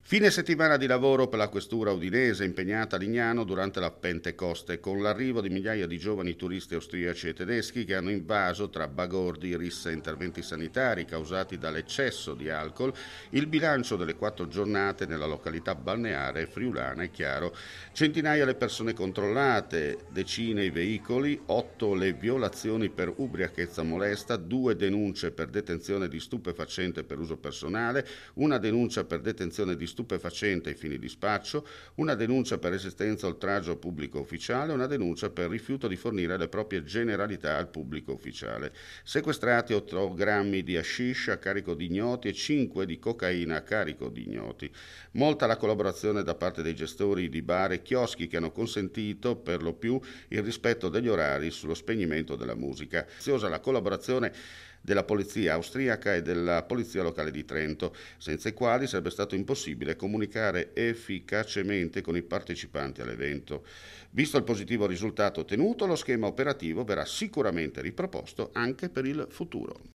Fine settimana di lavoro per la questura udinese impegnata a Lignano durante la Pentecoste, con l'arrivo di migliaia di giovani turisti austriaci e tedeschi che hanno invaso, tra bagordi, risse e interventi sanitari causati dall'eccesso di alcol, il bilancio delle 4 giornate nella località balneare friulana è chiaro. Centinaia le persone controllate, decine i veicoli, 8 le violazioni per ubriachezza molesta, 2 denunce per detenzione di stupefacente per uso personale, una denuncia per detenzione di stupefacente ai fini di spaccio, una denuncia per resistenza a oltraggio pubblico ufficiale, una denuncia per rifiuto di fornire le proprie generalità al pubblico ufficiale. Sequestrati 8 grammi di hashish a carico di ignoti e 5 di cocaina a carico di ignoti. Molta la collaborazione da parte dei gestori di bar e chioschi che hanno consentito per lo più il rispetto degli orari sullo spegnimento della musica. Preziosa la collaborazione della polizia austriaca e della polizia locale di Trento, senza i quali sarebbe stato impossibile comunicare efficacemente con i partecipanti all'evento. Visto il positivo risultato ottenuto, lo schema operativo verrà sicuramente riproposto anche per il futuro.